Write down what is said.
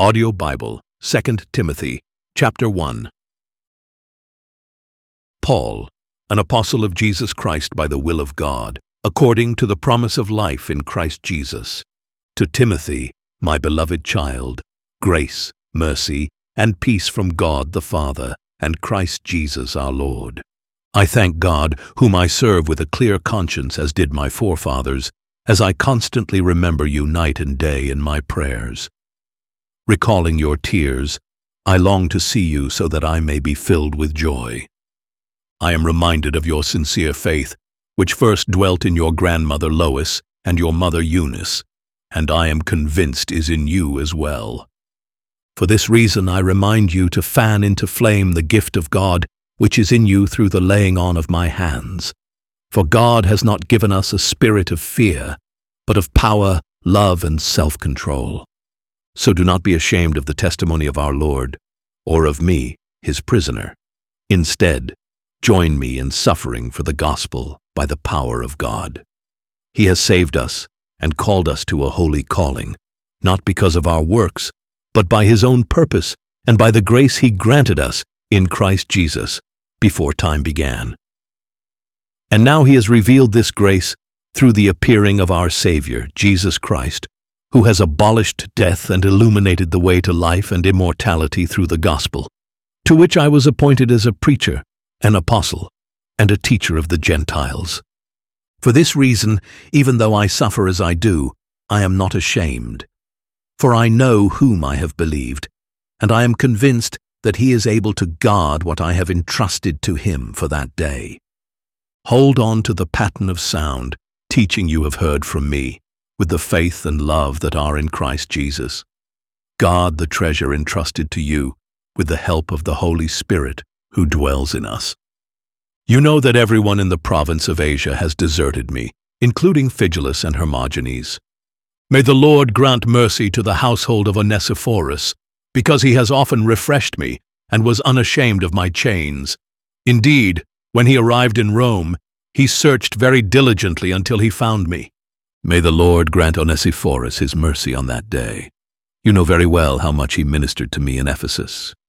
Audio Bible, 2 Timothy, chapter 1. Paul, an apostle of Jesus Christ by the will of God, according to the promise of life in Christ Jesus. To Timothy, my beloved child, grace, mercy, and peace from God the Father and Christ Jesus our Lord. I thank God, whom I serve with a clear conscience as did my forefathers, as I constantly remember you night and day in my prayers. Recalling your tears, I long to see you so that I may be filled with joy. I am reminded of your sincere faith, which first dwelt in your grandmother Lois and your mother Eunice, and I am convinced is in you as well. For this reason I remind you to fan into flame the gift of God which is in you through the laying on of my hands. For God has not given us a spirit of fear, but of power, love, and self-control. So do not be ashamed of the testimony of our Lord, or of me, his prisoner. Instead, join me in suffering for the gospel by the power of God. He has saved us and called us to a holy calling, not because of our works, but by his own purpose and by the grace he granted us in Christ Jesus before time began. And now he has revealed this grace through the appearing of our Savior, Jesus Christ, who has abolished death and illuminated the way to life and immortality through the gospel, to which I was appointed as a preacher, an apostle, and a teacher of the Gentiles. For this reason, even though I suffer as I do, I am not ashamed. For I know whom I have believed, and I am convinced that he is able to guard what I have entrusted to him for that day. Hold on to the pattern of sound, teaching you have heard from me, with the faith and love that are in Christ Jesus. Guard the treasure entrusted to you with the help of the Holy Spirit who dwells in us. You know that everyone in the province of Asia has deserted me, including Phygelus and Hermogenes. May the Lord grant mercy to the household of Onesiphorus, because he has often refreshed me and was unashamed of my chains. Indeed, when he arrived in Rome, he searched very diligently until he found me. May the Lord grant Onesiphorus his mercy on that day. You know very well how much he ministered to me in Ephesus,